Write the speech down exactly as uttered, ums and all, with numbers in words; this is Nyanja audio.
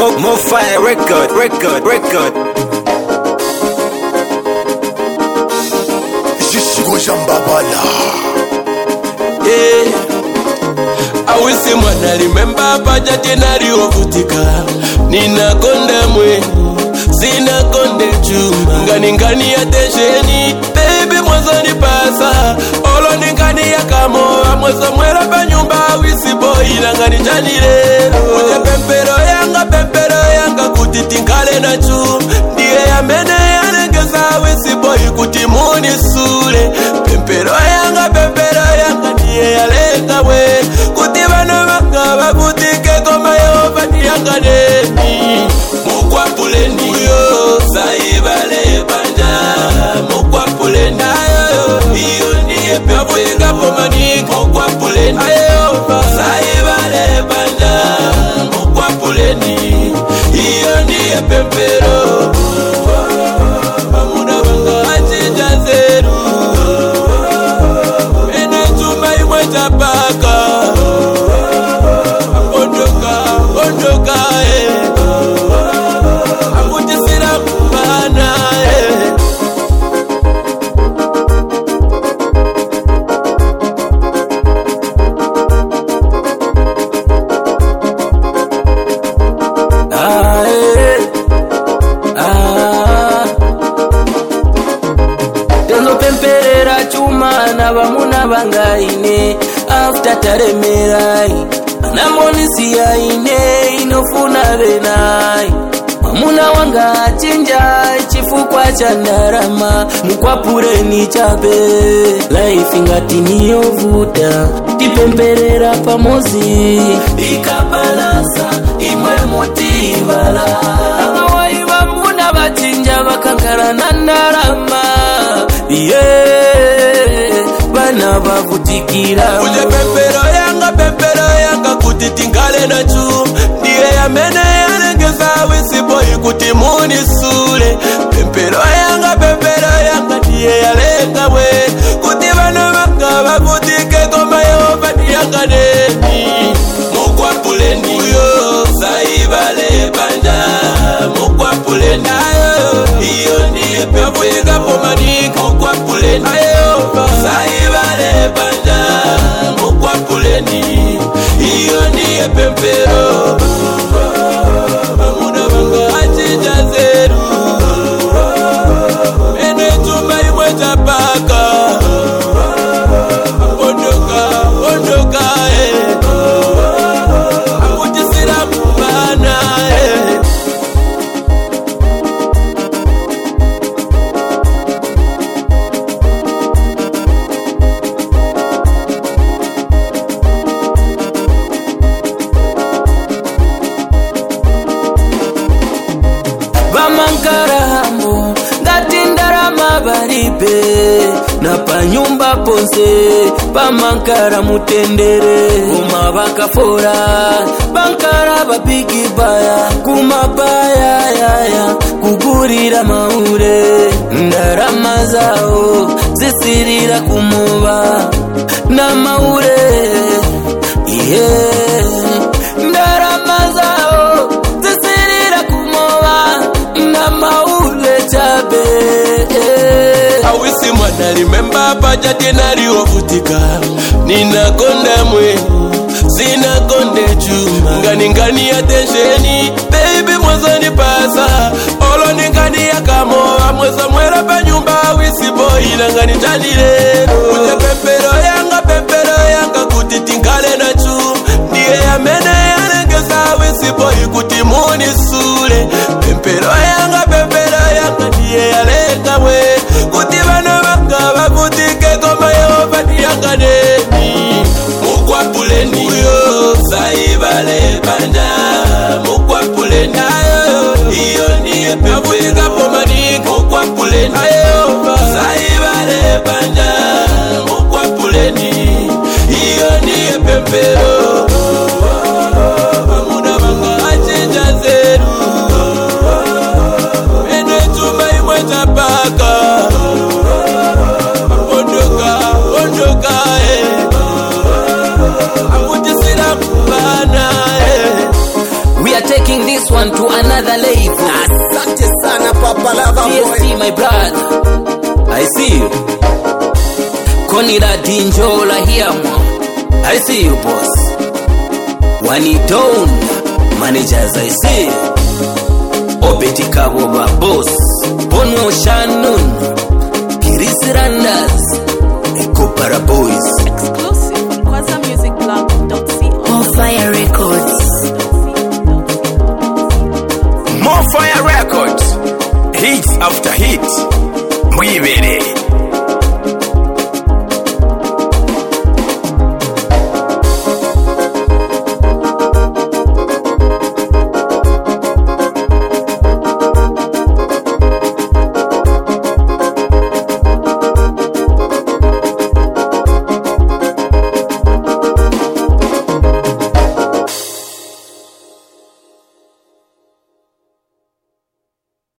More, more fire record, record, record. Yeah. I will see mwana remember paja tena riovutika. Nina konde mwenu, sina konde chuma. Ngani ngani ya tesheni, baby mwazo ni pasa. Olo ni ngani ya kamoa, mwazo mwera pa nyumba wisi boy. Ngani jani lero, uje pempero yanga, pempero yanga kutitinkale na chum. Ndiye ya mene ya nengeza wisi boy kutimuni sule. Pempero yanga, pempero yanga ndiye ya lenga we. Kutibano manga bakutike koma yova niyanga neni. Mukwa puleni yo, saibale banja. Mukwa puleni ayo, iyo niye pepo yinga pomani. Mukwa puleni ayo, saibale banja. Mukwa puleni, iyo niye pempero. Mamuna banga achija zeru. Ene chuma imwe chapaka. Ondoka, ondoka eh. Akutisira kumana eh. Ah eh. Ah. Tenzo pemperera chuma na bamuna bangaine after taremerai. Namonisi ya ine inofuna benai. Mamuna wanga chinja chifu kwa chandarama. Mkwapure ni chape life ingati niyovuta. Tipemperera pamozi ikabalasa imwe motivala. Awai bamuna bachinja bakankara nandarama. Yeah, bana bavutikira. Uje pempero yanga, pempero yanga kutitingale na chu. Ndiye ya mene ya nengeza wisi boy kutimuni sule. Pempero yanga, pempero yanga ndiye ya lenga we. Kutibano manga bakutike koma yova niyanga neni. Mukwa puleni uyo, saibale banja. Mukwa puleni ayo, iyo niye pepo yinga pomani. Mukwa puleni ayo, saibale banja. Mukwa puleni, iyo niye pempero. Mamuna banga achija zeru. Ene chuma imwe chapaka. Ondoka, ondoka eh. Akutisira kumana eh. Bamankara hambo ngatindara mabaribe. Na panyumba ponse bamankara mutendere. Kuma bakafora bankara babigi baya. Kuma baya ya ya kugurira maure. Ndarama zao zisirira kumuba na maure. Yeah, ndarama zao zisirira kumuba na maule chabe. Awisi mwana remember paja tena riovutika. Nina konde mwenu, sina konde chuma. Ngani ngani ya tesheni, baby mwazo ni pasa. Olo ni ngani ya kamoa, mwazo mwera pa nyumba wisi boy. Ngani jani lero, uje pempero yanga, pempero yanga kutitinkale na chum. Ndiye ya mene ya nengeza wisi boy kutimuni sule. Pempero yanga, pempero yanga ndiye ya lenga we. Kutibano manga bakutike koma yova niyanga neni. Mukwa puleni uyo, saibale banja. Mukwa puleni ayo, iyo niye pepo yinga pomani. Mukwa puleni ayo, saibale banja. Mukwa puleni, taking this one to another level. Asante sana Papa Lava T S boy. T my brother, I see you. Konila Dinjola here mo, I see you boss. Wanidon managers, I see you. Obeti Kabo boss, Bono Shannon, Kirisi Randas, Eko Para Boys.